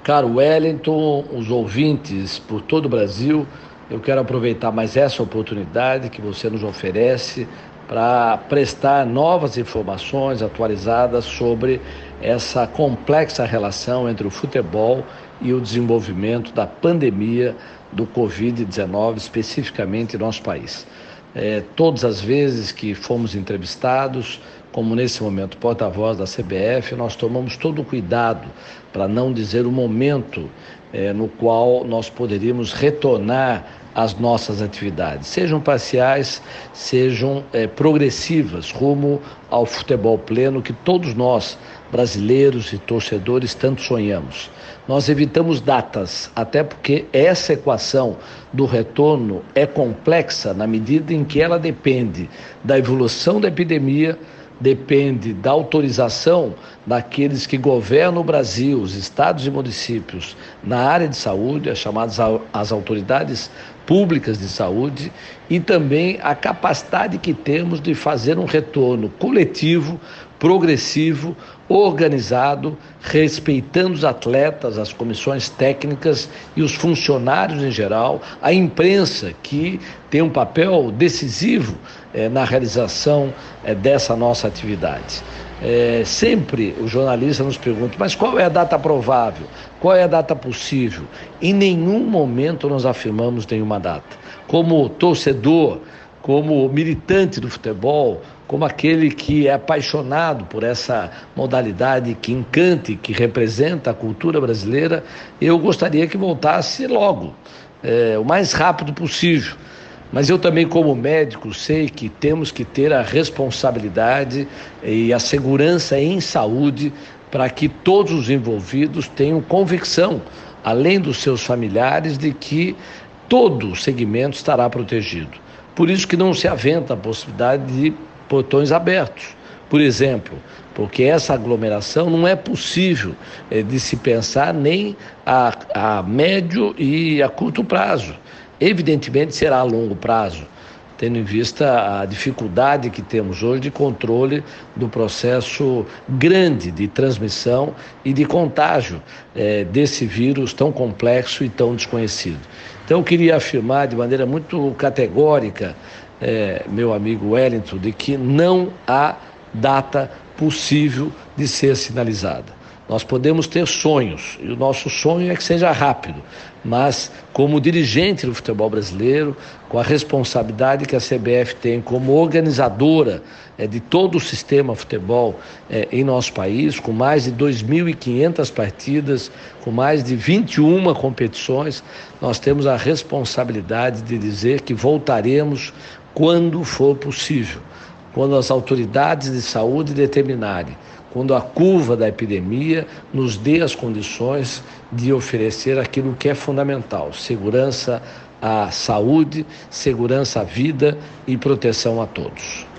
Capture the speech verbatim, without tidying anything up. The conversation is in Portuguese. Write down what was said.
Caro Wellington, os ouvintes por todo o Brasil, eu quero aproveitar mais essa oportunidade que você nos oferece para prestar novas informações atualizadas sobre essa complexa relação entre o futebol e o desenvolvimento da pandemia do covid dezenove, especificamente em nosso país. É, todas as vezes que fomos entrevistados, como nesse momento porta-voz da C B F, nós tomamos todo o cuidado para não dizer o momento é, no qual nós poderíamos retornar às nossas atividades, sejam parciais, sejam é, progressivas, rumo ao futebol pleno que todos nós, brasileiros e torcedores, tanto sonhamos. Nós evitamos datas, até porque essa equação do retorno é complexa na medida em que ela depende da evolução da epidemia, depende da autorização daqueles que governam o Brasil, os estados e municípios, na área de saúde, as chamadas as autoridades públicas de saúde, e também a capacidade que temos de fazer um retorno coletivo, progressivo, organizado, respeitando os atletas, as comissões técnicas e os funcionários em geral, a imprensa, que tem um papel decisivo eh, na realização eh, dessa nossa atividade. É, sempre o jornalista nos pergunta, mas qual é a data provável? Qual é a data possível? Em nenhum momento nós afirmamos nenhuma data. Como torcedor, como militante do futebol, como aquele que é apaixonado por essa modalidade que encanta e que representa a cultura brasileira, eu gostaria que voltasse logo, é, o mais rápido possível. Mas eu também, como médico, sei que temos que ter a responsabilidade e a segurança em saúde para que todos os envolvidos tenham convicção, além dos seus familiares, de que todo o segmento estará protegido. Por isso que não se aventa a possibilidade de portões abertos, por exemplo, porque essa aglomeração não é possível é, de se pensar nem a, a médio e a curto prazo. Evidentemente será a longo prazo, tendo em vista a dificuldade que temos hoje de controle do processo grande de transmissão e de contágio é, desse vírus tão complexo e tão desconhecido. Então eu queria afirmar de maneira muito categórica, é, meu amigo Wellington, de que não há data possível de ser sinalizada. Nós podemos ter sonhos, e o nosso sonho é que seja rápido, mas como dirigente do futebol brasileiro, com a responsabilidade que a C B F tem como organizadora é, de todo o sistema futebol é, em nosso país, com mais de dois mil e quinhentas partidas, com mais de vinte e uma competições, nós temos a responsabilidade de dizer que voltaremos quando for possível, quando as autoridades de saúde determinarem, quando a curva da epidemia nos dê as condições de oferecer aquilo que é fundamental: segurança à saúde, segurança à vida e proteção a todos.